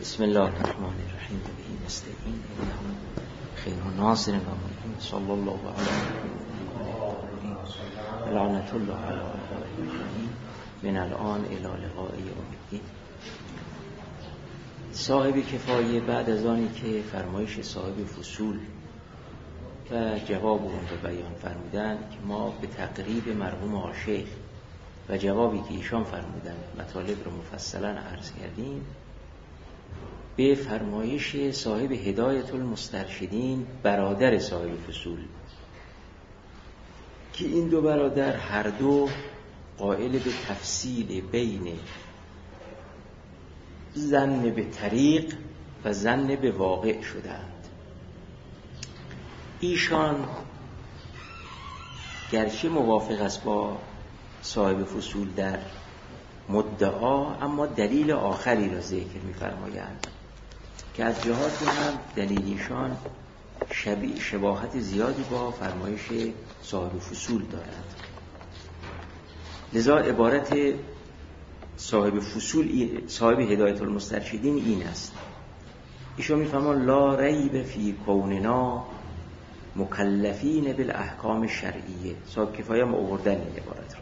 بسم الله الرحمن الرحیم و به نستعین انه خیر ناصر و معین صلی الله علی محمد لعنت الله علی اعدائهم من الان الی لقاء یوم الدین. صاحب کفایه بعد از آنی که فرمایش صاحب فصول و جواب اون رو بیان فرمودن که ما به تقریب مرحوم عاشق و جوابی که ایشان فرمودن مطالب رو مفصلا عرض کردیم، به فرمایش صاحب هدایت المسترشدین برادر صاحب فصول که این دو برادر هر دو قائل به تفصیل بین ظن به طریق و ظن به واقع شدند. ایشان گرچه موافق است با صاحب فصول در مدعا، اما دلیل آخری را ذکر می‌فرمایند که از جهاتی هم دلیلیشان شباهت زیادی با فرمایش صاحب فصول دارد. لذا عبارت صاحب فصول، صاحب هدایت المسترشدین این است. ایشان می‌فرمایند لا ریب فی کوننا مکلفین بالاحکام الشرعیه. صاحب کفایه هم آوردن این عبارت را.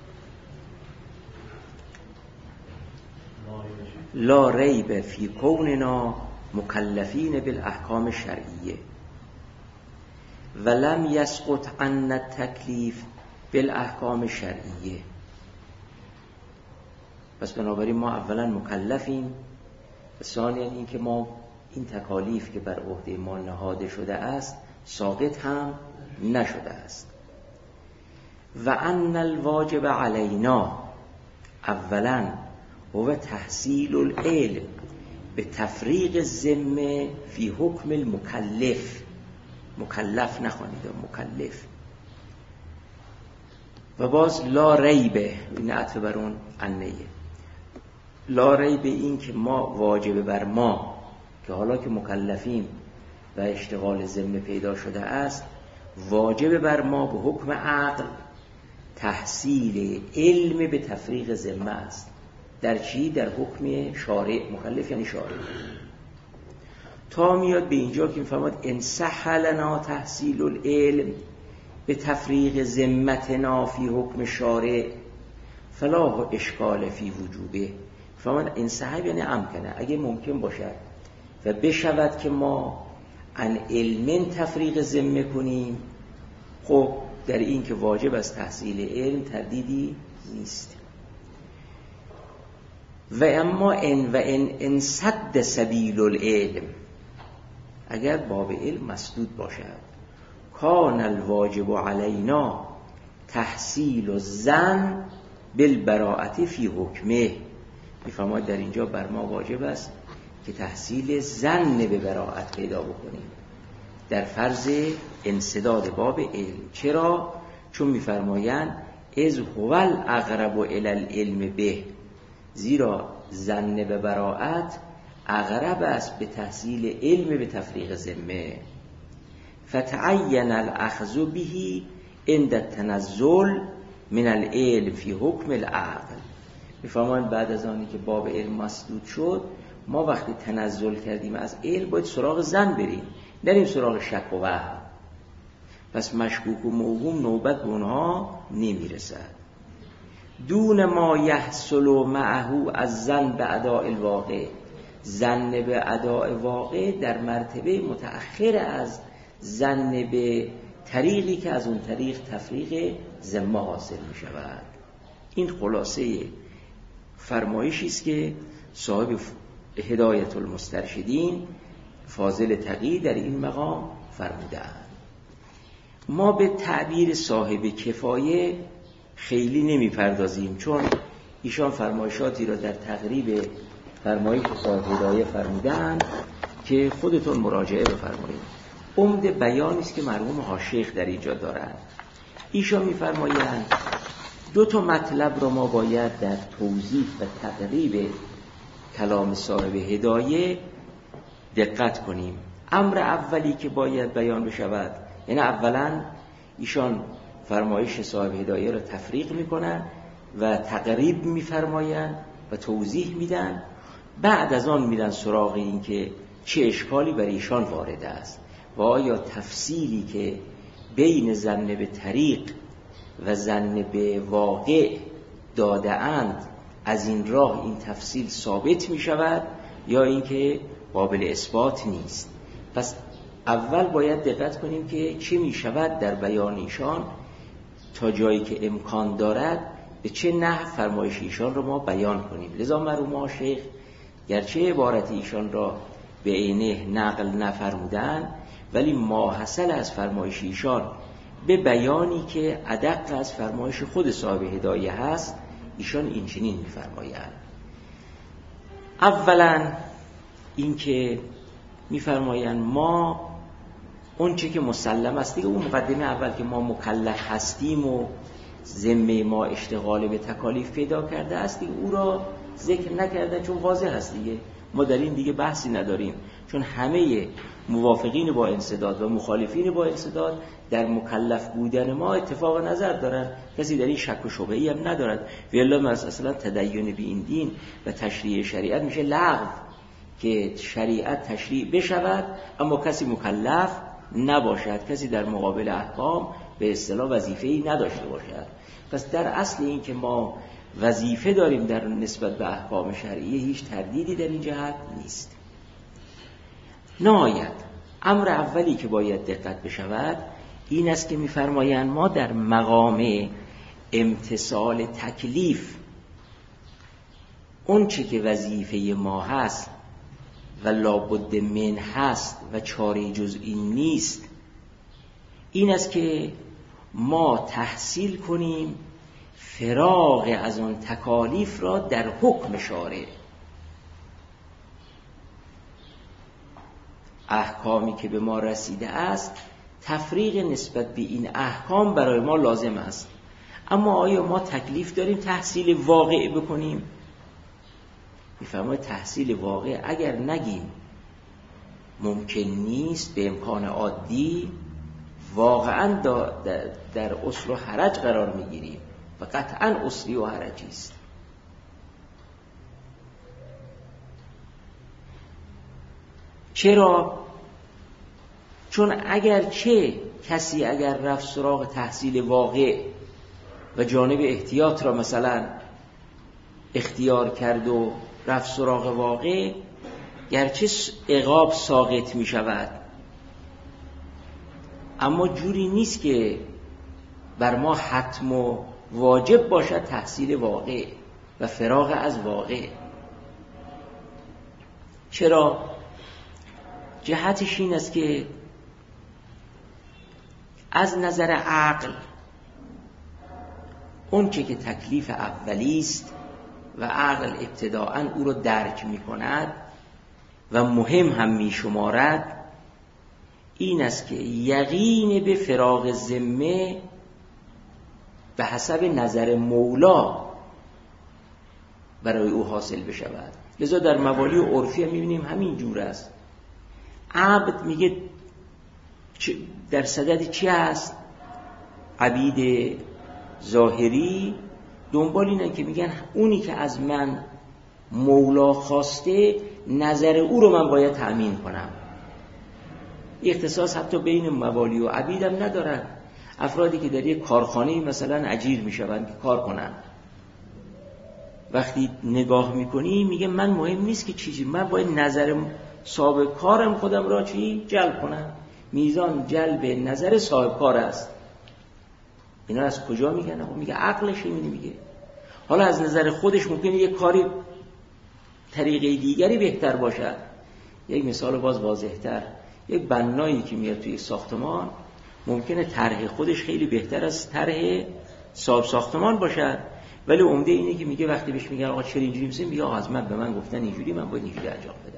لا ریب فی کوننا مکلفین بالاحکام الشرعیه ولم یسقط عنا التکلیف بالاحکام الشرعیه. پس بنابراین ما اولا مکلفیم و ثانیا این که ما این تکالیف که بر عهده ما نهاده شده است ساقط هم نشده است. و ان الواجب علینا اولا هو تحصیل العلم به تفریق الذمه فی حکم المکلف. مکلف نخوانید، مکلف. و باز لا ریبه، این عطف بر اون انیه، لا ریبه این که ما واجب بر ما که حالا که مکلفیم و اشتغال ذمه پیدا شده است، واجب بر ما به حکم عقل تحصیل علم به تفریق ذمه است. در چی؟ در حکم شارع. مکلف یعنی شارع. تا میاد به اینجا که میفرماد ان صح لنا تحصیل العلم به تفریق ذمتنا فی حکم شارع فلا اشکال فی وجوبه. فرمان ان صح یعنی امکنه، اگه ممکن باشد و بشود که ما ان علم تفریق ذمه کنیم، خب در این که واجب از تحصیل علم تردیدی نیست. و اما ان سد سبیل العلم، اگر باب علم مسدود باشد، کان الواجب علینا تحصیل الظن بالبراءة فی حکمه. میفرماید در اینجا بر ما واجب است که تحصیل ظن به براءت پیدا بکنیم در فرض انسداد باب علم. چرا؟ چون میفرمایند اذ هو الاقرب الی العلم به، زیرا ظن به براءت اقرب است به تحصیل علم به تفریق ذمه. فتعین الاخذ به عند التنزل من العلم فی حکم العقل. میفرمایند بعد از آنی که باب علم مسدود شد، ما وقتی تنزل کردیم از علم باید سراغ ظن بریم، نریم سراغ شک و وهم. پس مشکوک و موهوم نوبت به اونها نمیرسد. دون ما یحصل معه از ظن به اداء الواقع، ظن به اداء واقع در مرتبه متأخر از ظن به طریقی که از اون طریق تفریق ذمه حاصل می شود. این خلاصه فرمایشی است که صاحب هدایت المسترشدین فاضل تقی در این مقام فرمودند. ما به تعبیر صاحب کفایه خیلی نمی پردازیم، چون ایشان فرمایشاتی را در تقریب فرمایش صاحب هدایه فرمودند که خودتون مراجعه بفرمایید. عمده بیانی است که مرحوم عاشق در اینجا دارند. ایشان می‌فرمایند دو تا مطلب را ما باید در توضیح و تقریب کلام صاحب هدایه دقت کنیم. امر اولی که باید بیان بشود، یعنی اولا ایشان فرمایش صاحب هدایه را تفریق میکنن و تقریب میفرمایند و توضیح میدن بعد از آن میرن سراغ این که چه اشکالی برای ایشان وارد است و آیا تفصیلی که بین ظن به طریق و ظن به واقع داده اند از این راه این تفصیل ثابت می شود یا اینکه قابل اثبات نیست. پس اول باید دقت کنیم که چه می شود در بیان ایشان تا جایی که امکان دارد به چه نحو فرمایش ایشان رو ما بیان کنیم. لذا مرحوم شیخ گرچه عبارت ایشان را به عینه نقل نفرمودن ولی ماحصل از فرمایش ایشان به بیانی که ادق از فرمایش خود صاحب هدایه هست ایشان این چنین می‌فرمایند. اولا این که می‌فرمایند ما اون چه که مسلم است دیگه، اون مقدمه اول که ما مکلف هستیم و ذمه ما اشتغال به تکالیف پیدا کرده است دیگه، او را ذکر نکردن چون واضح است دیگه، ما در این دیگه بحثی نداریم، چون همه موافقین با انسداد و مخالفین با انسداد در مکلف بودن ما اتفاق نظر دارن، کسی در این شک و شبهه‌ای هم ندارد. والله اصلا تدین به این دین و تشریع شریعت میشه لغو، که شریعت تشریع بشود اما کسی مکلف نباشد، کسی در مقابل احکام به اصطلاح وظیفه‌ای نداشته باشد. پس در اصل این که ما وظیفه داریم در نسبت به احکام شرعیه هیچ تردیدی در این جهت نیست. نهایت امر اولی که باید دقت بشود این است که می‌فرمایند ما در مقام امتثال تکلیف اون چه که وظیفه ما هست و لابد من هست و چاره جز این نیست، این است که ما تحصیل کنیم فراغ از آن تکالیف را در حکم شارع. احکامی که به ما رسیده است تفریق نسبت به این احکام برای ما لازم است، اما آیا ما تکلیف داریم تحصیل واقع بکنیم؟ میفرماید تحصیل واقع اگر نگیم ممکن نیست، به امکان عادی واقعا در اصل و حرج قرار میگیریم و قطعا اصلی و حرجی است. چرا؟ چون کسی اگر رفت سراغ تحصیل واقع و جانب احتیاط را مثلا اختیار کرد و رفت سراغ واقع، گرچه عقاب ساقط می شود اما جوری نیست که بر ما حتم و واجب باشد تحصیل واقع و فراغ از واقع. چرا؟ جهتش این است که از نظر عقل اون چه که تکلیف اولی است و عقل ابتداءً او را درک می کند و مهم هم می شمارد این است که یقین به فراغ ذمه به حسب نظر مولا برای او حاصل بشود. لذا در موالی و عرفی هم می‌بینیم همین جور است. عبد میگه در صدد چی هست؟ عبید ظاهری دنبال اینه که میگن اونی که از من مولا خواسته نظر او رو من باید تأمین کنم. اختصاص حتی بین موالی و عبید هم ندارن. افرادی که در یک کارخانه مثلا اجیر میشوند که کار کنن، وقتی نگاه میکنی میگه من مهم نیست که چیزی، من باید نظر صاحب کارم خودم را جلب کنم. میزان جلب نظر صاحب کار است. اینا از کجا میگن؟ میگه عقلش اینو میگه. حالا از نظر خودش ممکنه یک کاری طریقه دیگری بهتر باشد. یک مثال باز واضح‌تر، یک بنایی که میاد توی ساختمان ممکنه طرح خودش خیلی بهتر از طرح صاحب ساختمان باشد، ولی عمده اینه که میگه وقتی بهش میگن آقا چرا اینجوری می‌سیم، میگه آقا از من به من گفتن اینجوری، من باید اینجوری انجام بدم.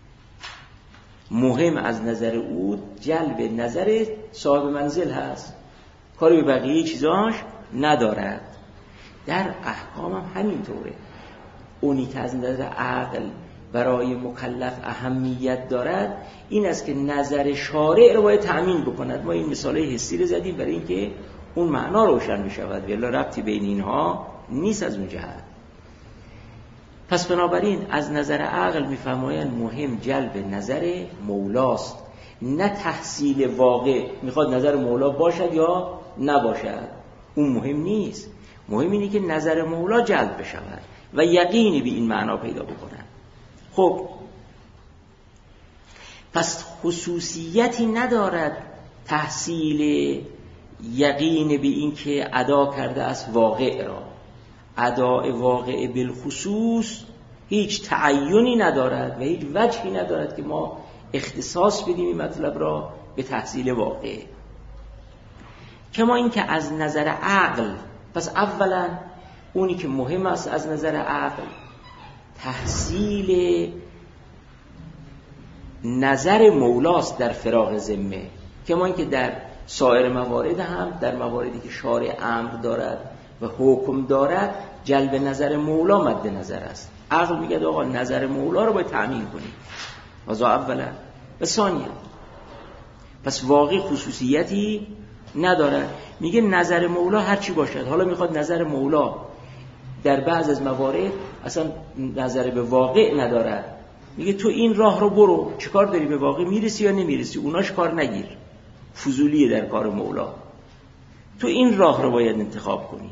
مهم از نظر او جلب نظر صاحب منزل هست، کاری به بقیه چیزاش ندارد. در احکام هم همینطوره. اونی که از نظر عقل برای مکلف اهمیت دارد این است که نظر شارع رو باید تأمین بکند. ما این مثالای حسی رو زدیم برای اینکه اون معنا روشن می شود، ولی ربطی بین اینها نیست از اون جهت. پس بنابراین از نظر عقل میفرمایند مهم جلب نظر مولاست، نه تحصیل واقع. میخواد نظر مولا باشد یا نباشد اون مهم نیست، مهم اینه که نظر مولا جلب بشود و یقینی به این معنا پیدا بکنن. خب پس خصوصیتی ندارد تحصیل یقین به این که ادا کرده است واقع را. اداء واقع بالخصوص هیچ تعینی ندارد و هیچ وجهی ندارد که ما اختصاص بدیم این مطلب را به تحصیل واقع. کما این که از نظر عقل، پس اولا اونی که مهم است از نظر عقل تحصیل نظر مولاست در فراغ ذمه، کما این که در سایر موارد هم، در مواردی که شارع امر دارد و حکم دارد جلب نظر مولا مد نظر است. عقل میگه آقا نظر مولا رو باید تأمین کنید. وضع اولا و ثانیا پس واقع خصوصیتی ندارد. میگه نظر مولا هر چی باشد. حالا میخواد نظر مولا در بعض از موارد اصلا نظر به واقع ندارد. میگه تو این راه رو برو، چیکار داری، به واقع میرسی یا نمیرسی، اوناش کار نگیر، فضولیه در کار مولا. تو این راه رو باید انتخاب کنی.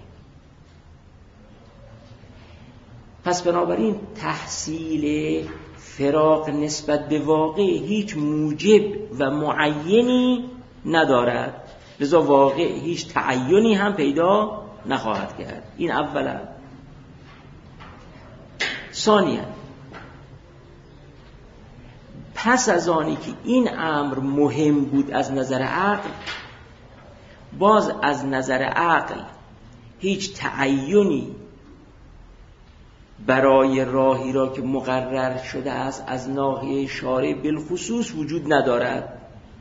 پس بنابراین تحصیل فراق نسبت به واقع هیچ موجب و معینی ندارد، لذا واقع هیچ تعینی هم پیدا نخواهد کرد. این اولا. ثانیا پس از آنی که این امر مهم بود از نظر عقل، باز از نظر عقل هیچ تعینی برای راهی را که مقرر شده است از ناحیه شارع بالخصوص وجود ندارد،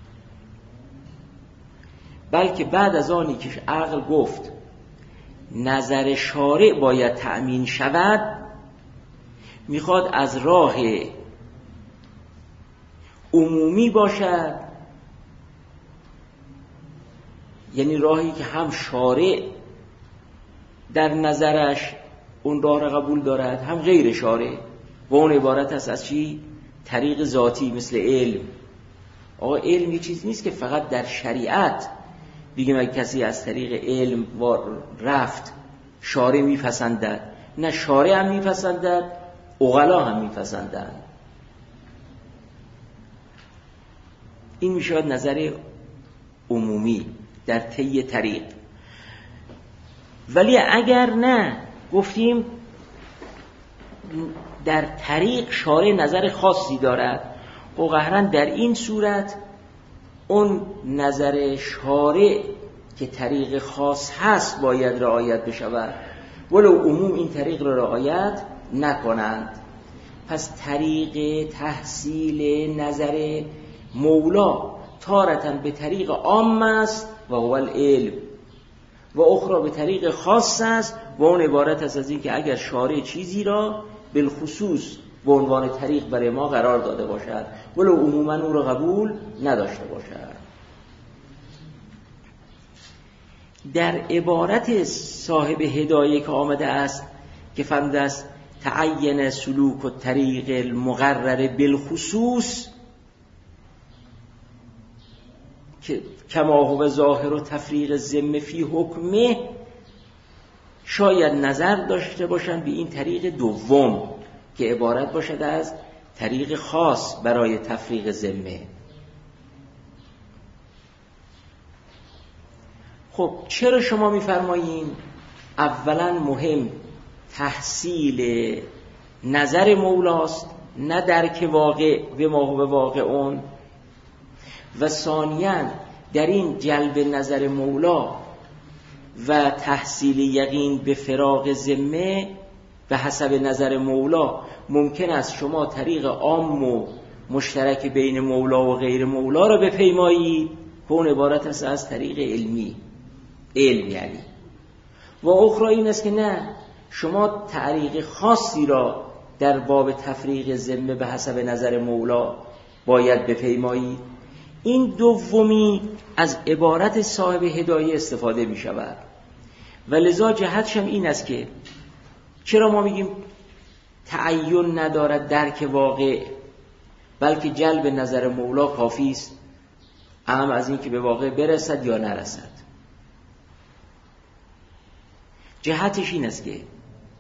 بلکه بعد از آنی که عقل گفت نظر شارع باید تأمین شود، میخواد از راه عمومی باشد، یعنی راهی که هم شارع در نظرش اون راه را قبول دارد هم غیر شارع، و اون عبارت است از چی؟ طریق ذاتی مثل علم. آقا علم یه چیز نیست که فقط در شریعت بگیم اگه کسی از طریق علم رفت شارع میپسندد، نه شارع هم میپسندد، عقلا هم میپسندند. این میشود نظر عمومی در طی طریق. ولی اگر نه گفتیم در طریق شارع نظر خاصی دارد، و قهرن در این صورت اون نظر شارع که طریق خاص هست باید رعایت بشود، ولو عموم این طریق را رعایت نکنند. پس طریق تحصیل نظر مولا تارتاً به طریق عام است و هو العلم، و اخرى به طریق خاص است و اون عبارت است از این که اگر شارع چیزی را بالخصوص به عنوان طریق برای ما قرار داده باشد ولو عموماً او را قبول نداشته باشد. در عبارت صاحب هدایه که آمده است که فرموده است تعین سلوک و طریق المقرر بالخصوص که کما هو ظاهر و تفریق ذمه فی حکمه، شاید نظر داشته باشند به این طریق دوم که عبارت باشد از طریق خاص برای تفریق ذمه. خب چرا شما میفرمایین اولا مهم تحصیل نظر مولاست نه درک واقع به ما هو واقع اون، و ثانیاً در این جلب نظر مولا و تحصیل یقین به فراغ ذمه به حسب نظر مولا ممکن است شما طریق عام و مشترک بین مولا و غیر مولا را بپیمایید که اون عبارت است از طریق علمی، علم یعنی، و اخرى این است که نه، شما طریق خاصی را در باب تفریق ذمه به حسب نظر مولا باید بپیمایید. این دومی از عبارت صاحب هدایه استفاده می شود و لذا جهتش هم این است که چرا ما میگیم تعین ندارد درک واقع، بلکه جلب نظر مولا کافی است، اهم از این که به واقع برسد یا نرسد. جهتش این است که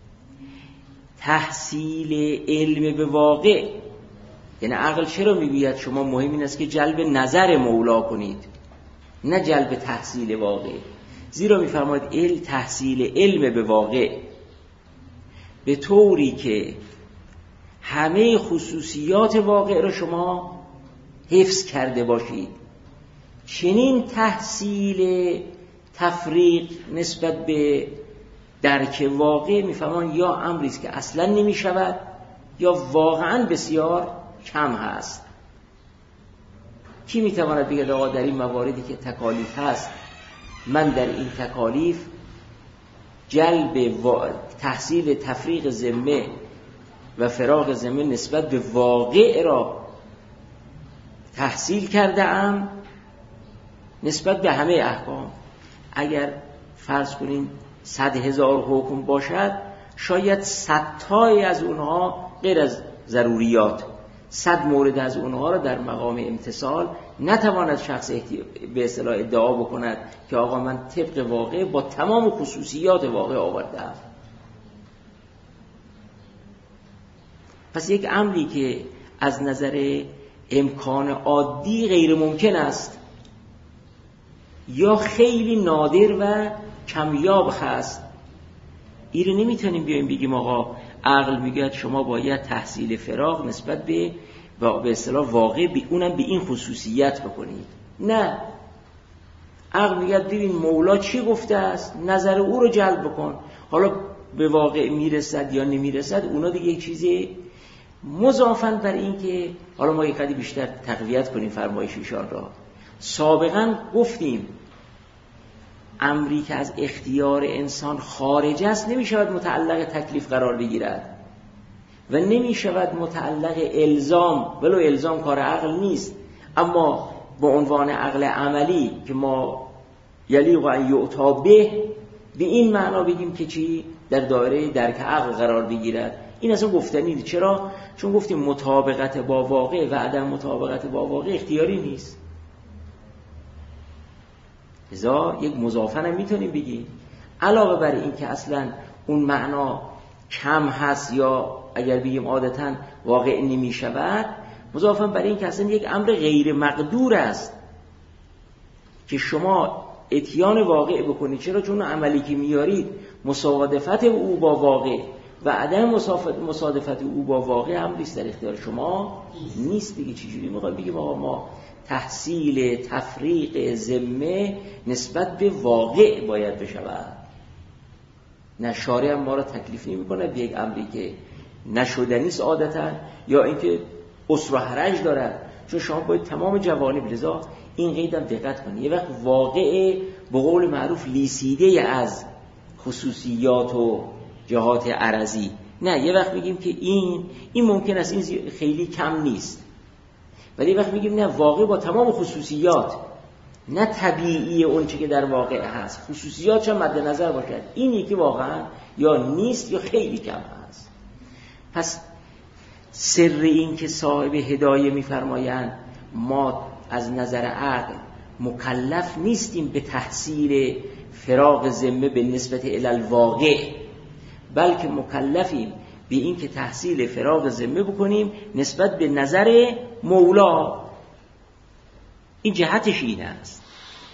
تحصیل علم به واقع، یعنی عقل چرا میگوید شما مهم این است که جلب نظر مولا کنید، نه جلب تحصیل واقع. زیرا میفرماید تحصیل علم به واقع به طوری که همه خصوصیات واقع را شما حفظ کرده باشید. چنین تحصیل تفریق نسبت به درک واقع میفهمان یا امری است که اصلا نمی شود یا واقعا بسیار کم هست. کی میتواند بگه آقا در این مواردی که تکالیف هست من در این تکالیف جلب تحصیل تفریق ذمه و فراغ ذمه نسبت به واقع را تحصیل کرده ام نسبت به همه احکام؟ اگر فرض کنین 100,000 حکم باشد، شاید 100 تای از اونها غیر از ضروریات، 100 مورد از اونها را در مقام امتثال نتواند شخص به اصطلاح ادعا بکند که آقا من طبق واقع با تمام خصوصیات واقع آوردم. پس یک امری که از نظر امکان عادی غیر ممکن است یا خیلی نادر و کمیاب هست، این رو نمیتونیم بیایم بگیم آقا عقل میگه شما باید تحصیل فراغ نسبت به اصطلاح واقع اونم به این خصوصیت بکنید. نه، عقل میگه ببین مولا چی گفته است، نظر او رو جلب بکن. حالا به واقع میرسد یا نمیرسد اونا دیگه یک چیزی مضافاً بر این که حالا ما یک قدری بیشتر تقویت کنیم فرمایش ایشان را. سابقاً گفتیم امری که از اختیار انسان خارج است نمی شود متعلق تکلیف قرار بگیرد و نمی شود متعلق الزام، ولو الزام کار عقل نیست، اما با عنوان عقل عملی که ما یلیق ان یعطا به این معنا بگیم که چی در دایره درک عقل قرار بگیرد. این اصلا گفتنی نیست. چرا؟ چون گفتیم مطابقت با واقع و عدم مطابقت با واقع اختیاری نیست. لذا یک مضافن هم میتونیم بگیم علاوه بر این که اصلا اون معنا کم هست یا اگر بگیم عادتاً واقع نمی شود، مضافاً بر این که اصلا یک امر غیر مقدور است که شما اتیان واقع بکنید. چرا؟ چون عملی که میارید مصادفت او با واقع و عدم مصادفت او با واقع امری است در اختیار شما نیست دیگه. چجوری میخوایم بگیم آقا ما تحصیل تفریق ذمه نسبت به واقع باید بشود؟ نه، شارع هم ما را تکلیف نمی کند به یک امری که نشدنی است عادتا یا اینکه اسر و حرج دارد، چون شما باید تمام جوانب. لذا این قیدم دقت کنید. یه وقت واقع به قول معروف لیسیده از خصوصیات و جهات عرضی، نه، یه وقت میگیم که این ممکن است این خیلی کم نیست، ولی وقت میگیم نه، واقع با تمام خصوصیات، نه طبیعی اون چی که در واقع هست، خصوصیات چه مد نظر باشد، این یکی واقعا یا نیست یا خیلی کم هست. پس سر این که صاحب هدایه میفرمایند ما از نظر عقل مکلف نیستیم به تحصیل فراغ ذمه به نسبت الی الواقع، بلکه مکلفیم به این که تحصیل فراغ ذمه بکنیم نسبت به نظر مولا. این جهتش این است.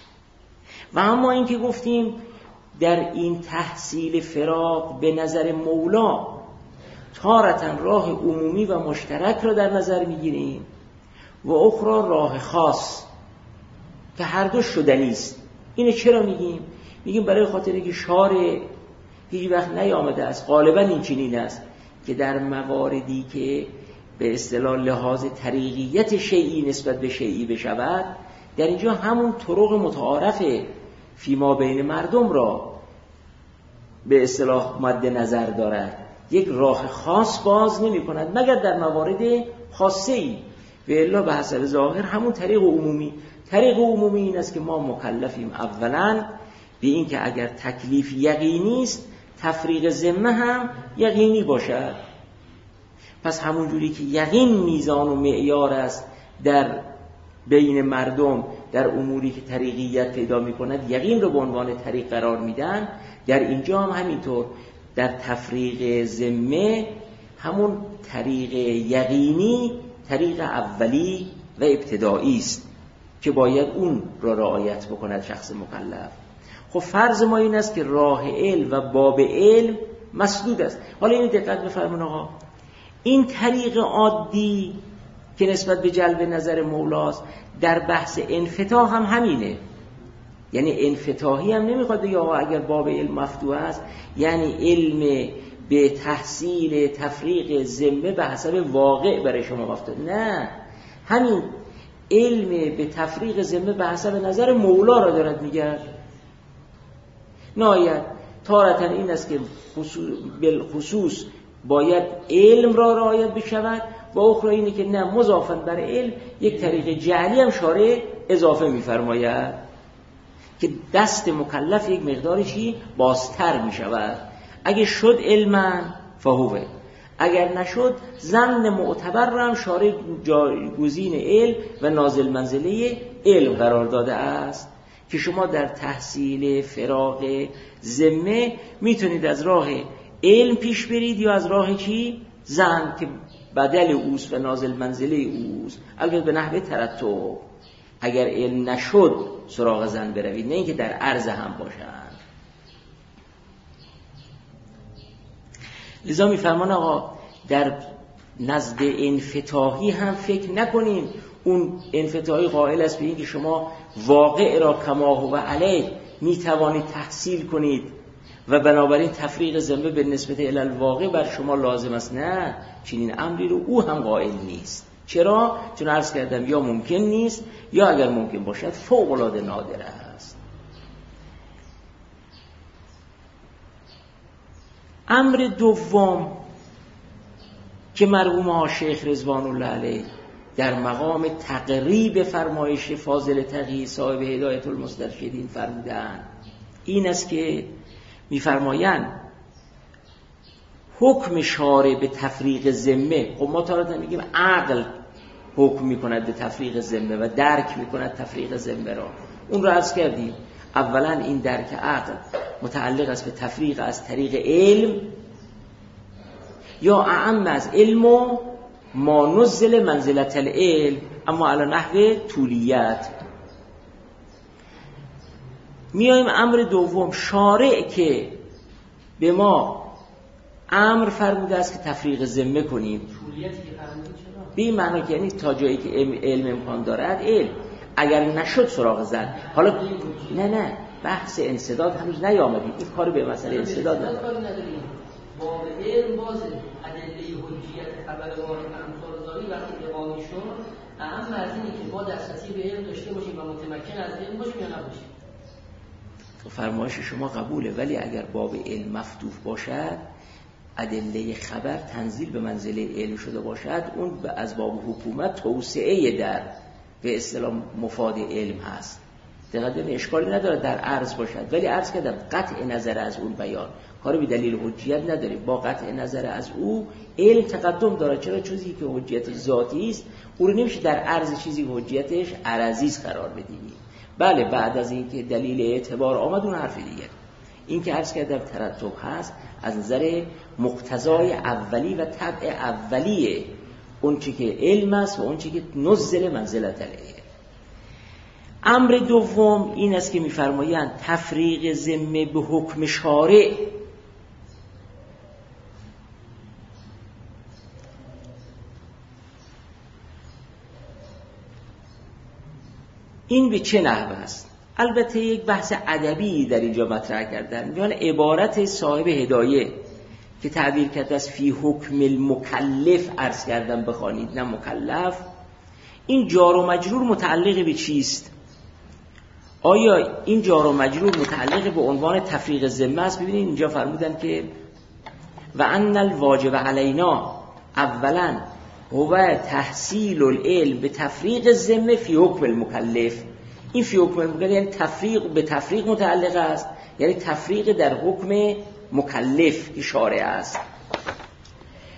و اما این که گفتیم در این تحصیل فراغ به نظر مولا تارتاً راه عمومی و مشترک را در نظر میگیریم و اخرى راه خاص که هر دو شدنی است. اینو چرا میگیم؟ میگیم برای خاطر که شارع هیچ وقت نیامده است، غالبا این چنین است که در مواردی که به اصطلاح لحاظ طریقیت شیئی نسبت به شیئی بشود، در اینجا همون طرق متعارف فیما بین مردم را به اصطلاح مد نظر دارد، یک راه خاص باز نمی کند مگر در موارد خاصه ای، و الا به حسب ظاهر همون طریق عمومی این است که ما مکلفیم اولا به این که اگر تکلیف یقینی است تفریق ذمه هم یقینی باشد. پس همون جوری که یقین میزان و معیار است در بین مردم در اموری که طریقیت پیدا می‌کند، یقین رو به عنوان طریق قرار میدن، در اینجا هم همینطور در تفریق ذمه همون طریق یقینی طریق اولی و ابتدایی است که باید اون را رعایت بکند شخص مکلف. خب فرض ما این است که راه علم و باب علم مسدود است. حالا اینو دقت بفرمایید آقا، این طریق عادی که نسبت به جلب نظر مولاست در بحث انفتاح هم همینه. یعنی انفتاحی هم نمیخواد بگه آقا اگر باب علم مفتوح است یعنی علم به تحصیل تفریق ذمه به حسب واقع برای شما مفتوح. نه، همین علم به تفریق ذمه به حسب نظر مولا را دارد میگه. نهایت تارتاً این است که بالخصوص باید علم را رعایت بشود و اخرى اینه که نه، مضافاً بر علم یک طریق جعلی هم شارع اضافه می‌فرماید که دست مکلف یک مقدارشی بازتر می‌شود. اگه شد علما فهوه، اگر نشد ظن معتبر را هم شارع جایگزین علم و نازل منزله علم قرار داده است که شما در تحصیل فراغ ذمه میتونید از راه علم پیش برید یا از راه چی؟ ظن که بدل اوست و نازل منزله اوست، البته به نحوه ترتب. اگر علم نشد سراغ ظن بروید، نه اینکه در عرض هم باشند. لذا میفرمان آقا در نزد انفتاحی هم فکر نکنین اون انفتاحی قائل است به این که شما واقع را کما هو علیه میتوانید تحصیل کنید و بنابراین تفریق ذمه به نسبت الی الواقع بر شما لازم است. نه، چنین امری رو او هم قائل نیست. چرا؟ چون عرض کردم یا ممکن نیست یا اگر ممکن باشد فوق العاده نادر است. امر دوم که مرحوم ها شیخ رضوان الله علیه در مقام تقریب فرمایش فاضل تقی صاحب هدایت المسترشدین فرمودند این است که میفرمایند حکم شارع به تفریق ذمه. خب ما تارتا میگیم عقل حکم میکند به تفریق ذمه و درک میکند تفریق ذمه را. اون رو عرض کردیم. اولا این درک عقل متعلق است به تفریق از طریق علم یا اعم از علم و ما نزل منزلت العلم اما علی نحو طولیت. میایم امر دوم، شارع که به ما امر فرموده است که تفریق ذمه کنیم. طولیتی که فرمودید چرا؟ به این معنی که یعنی تا جایی که علم امکان دارد علم، اگر نشد سراغ ظن. حالا نه بحث انسداد هنوز نیامدید، این کار به مسئله انسداد نداره. باب علم باز ادله حجیت خبر وارد امثال زاری وقتی اقامه شد اهم از اینه که ما دسترسی به علم داشته باشیم و متمکن از علم باشیم یا نباشیم. فرمایش شما قبوله، ولی اگر باب علم مفتوح باشد ادله خبر تنزیل به منزله علم شده باشد، اون از باب حکومت توسعه در به اصطلاح مفاد علم هست. دقیقاً اشکالی نداره در عرض باشد، ولی عرض کردم قطع نظر از اون بیان کاری به دلیل حجیت نداریم. با قطع نظر از او علم تقدم داره. چرا؟ چیزی که حجیت ذاتی است او رو نمیشه در عرض چیزی که حجیتش عرضی است قرار بدیم. بله بعد از اینکه دلیل اعتبار آمد اون حرف دیگه. این که عرض کردم ترتب هست از نظر مقتضای اولی و طبع اولیه اون چی که علم است و اون چی که نزل منزلت العلم. امر دوم این است که می‌فرمایند تفریق ذمه به حکم شارع این به چه نحو است؟ البته یک بحث ادبی در اینجا مطرح کردن. میان عبارت صاحب هدایه که تعبیر کرده است فی حکم المکلف عرض کردم بخوانید نه مکلف. این جار و مجرور متعلق به چیست؟ آیا این جار و مجرور متعلق به عنوان تفریق ذمه است؟ ببینید اینجا فرمودن که و ان الواجب علینا اولا هو تحصیل العلم به تفریق ذمه فی حکم المکلف. این فی حکم المکلف یعنی تفریق به تفریق متعلق است، یعنی تفریق در حکم مکلف که شارع است.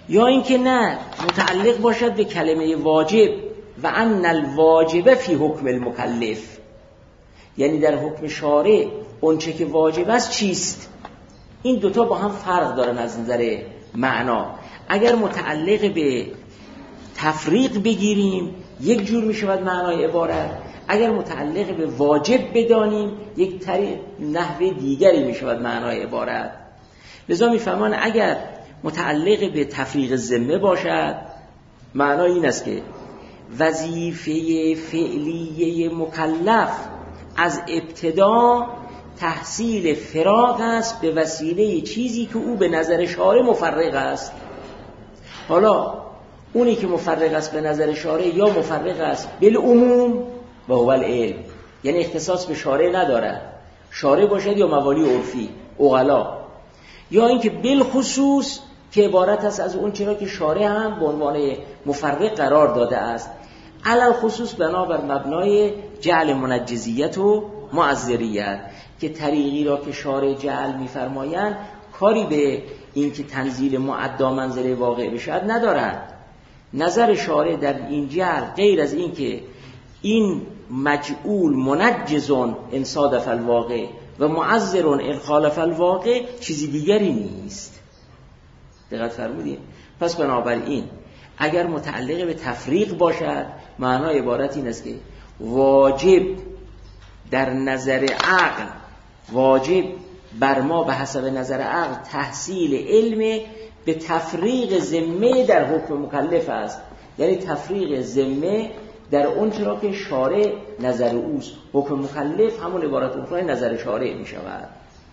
یا اینکه نه متعلق باشد به کلمه واجب و ان الواجب فی حکم المکلف، یعنی در حکم شارع اونچه که واجب است چیست. این دوتا با هم فرق دارن از نظر معنا. اگر متعلق به تفریق بگیریم یک جور می شود معنای عبارت، اگر متعلق به واجب بدانیم یک نحوه دیگری می شود معنای عبارت. لذا می فرمان اگر متعلق به تفریق ذمه باشد معنای این است که وظیفه فعلیه مکلف از ابتدا تحصیل فراغ است به وسیله چیزی که او به نظر شارع مفرق است. حالا اونی که مفرق است به نظر شارع یا مفرق است بالعموم و هو العلم، یعنی اختصاص به شارع ندارد، شارع باشد یا موالی عرفی عقلا، یا اینکه بالخصوص که عبارت است از اون چرا که شارع هم به عنوان مفرق قرار داده است، علل خصوص بنابر مبنای جعل منجزیت و معذریت، که طریقی را که شارع جعل می‌فرمایند کاری به این که تنزیل معدا منزله واقع بشد ندارد. نظر شارع در این جعل غیر از این که این مجعول منجزون ان صادف الواقع و معذرون ان خالف الواقع چیزی دیگری نیست. دقت فرمودید؟ پس بنابراین اگر متعلق به تفریق باشد معنای عبارت این است که واجب در نظر عقل، واجب بر ما به حسب نظر عقل تحصیل علم به تفریق ذمه در حکم مکلف است، یعنی تفریق ذمه در اون چرا که شارع نظر اوست. حکم مکلف همون عبارت اخرى نظر شارع می شود.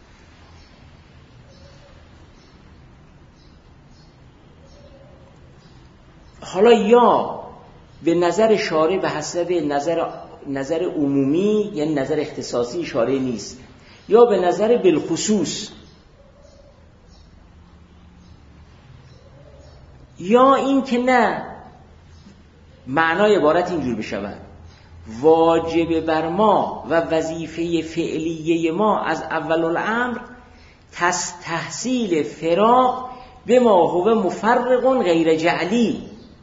حالا یا به نظر شارع به حسب نظر عمومی یعنی نظر اختصاصی شارع نیست، یا به نظر بالخصوص، یا این که نه معنای عبارت اینجور بشود واجب بر ما و وظیفه فعلیه ما از اول الامر تحصیل فراغ به ما هو مفرق غیر جعلی،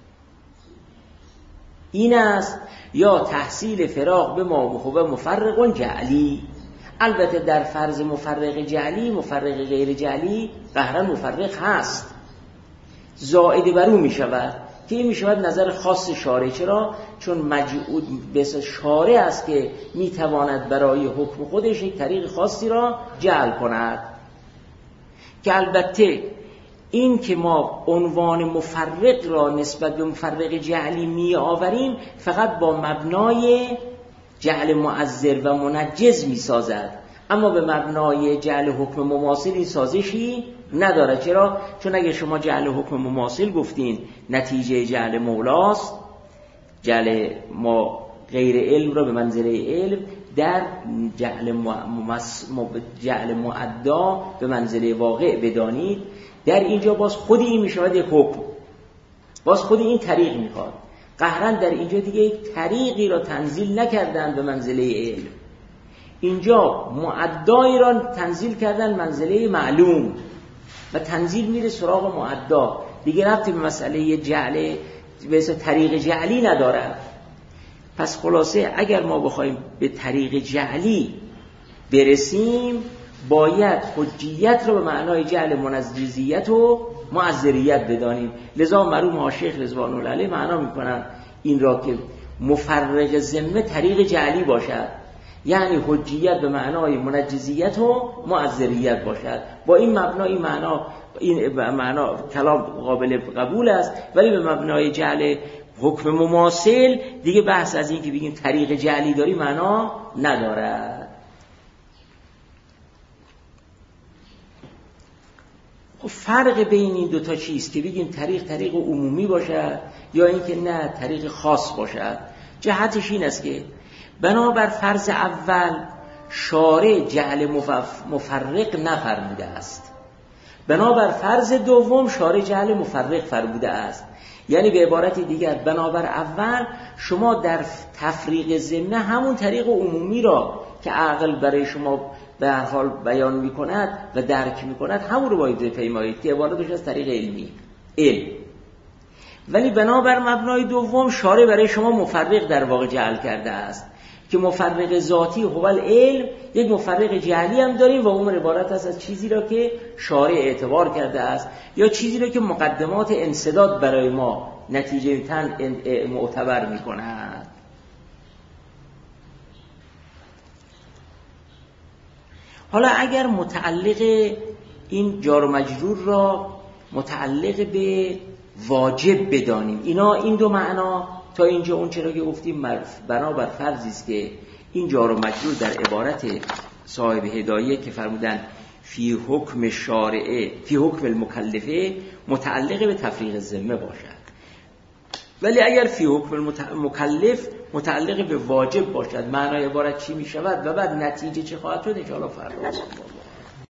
این است، یا تحصیل فراغ به ما هو مفرق جعلی. البته در فرض مفرق جعلی مفرق غیر جعلی قهرا مفرق هست، زائد بر او می شود که این می شود نظر خاص شارع. چرا؟ چون مجعول به شارع است که می تواند برای حکم خودش یک طریق خاصی را جعل کند، که البته این که ما عنوان مفرق را نسبت به مفرق جعلی می آوریم فقط با مبنای جعل معذر و منجز می سازد، اما به مبنای جعل حکم مماثل این سازشی نداره. چرا؟ چون اگه شما جعل حکم مماثل گفتین نتیجه جعل مولاست، جعل ما غیر علم را به منزله علم در جعل معدا به منزله واقع بدانید، در اینجا باز خود این میشود یک حکم، باز خود این طریق میخواد. قهرا در اینجا دیگه یک طریقی را تنزیل نکردن به منزله علم، اینجا معدایی را تنزیل کردن منزله معلوم و تنزیل میره سراغ معدا، دیگه ربطی به مسئله جعل به طریق جعلی نداره. پس خلاصه اگر ما بخوایم به طریق جعلی برسیم باید حجیت رو به معنای جعل منجزیت و معذریت بدانیم. لذا مرحوم ماشیخ رضوان الله علیه معنا میکنن این را که مفرق ذمه طریق جعلی باشد، یعنی حجیت به معنای منجزیت و معذریت باشد. با این مبنا این معنا کلام قابل قبول است، ولی به مبنای جعل حکم مماثل دیگه بحث از این که بگیم طریق جعلی داری معنا ندارد. خب فرق بین این دوتا چیست که بگیم طریق عمومی باشد یا اینکه نه طریق خاص باشد؟ جهتش این است که بنابر فرض اول شارع جعل مفرق نفرموده است، بنابر فرض دوم شارع جعل مفرق فرموده است. یعنی به عبارت دیگر بنابر اول شما در تفریق ضمن همون طریق عمومی را که عقل برای شما به هر حال بیان میکند و درک میکند همون رو باید بپیمایید که عبارتش از طریق علمی علم. ولی بنابر مبنای دوم شارع برای شما مفرق در واقع جعل کرده است که مفرق ذاتی هو العلم، یک مفرق جعلی هم داریم و اون عبارت است از چیزی را که شارع اعتبار کرده است یا چیزی را که مقدمات انسداد برای ما نتیجه تن معتبر می کند. حالا اگر متعلق این جار و مجرور را متعلق به واجب بدانیم، این دو معنا تا اینجا اون چرا که گفتیم بنابر فرضی است که این جار و مجرور در عبارت صاحب هدایه که فرمودن فی حکم شارعه فی حکم المکلفه متعلق به تفریق ذمه باشد، ولی اگر فی حکم المکلف متعلق به واجب باشد معنای عبارت چی می شود و بعد نتیجه چه خواهد شد ان شاء الله فردا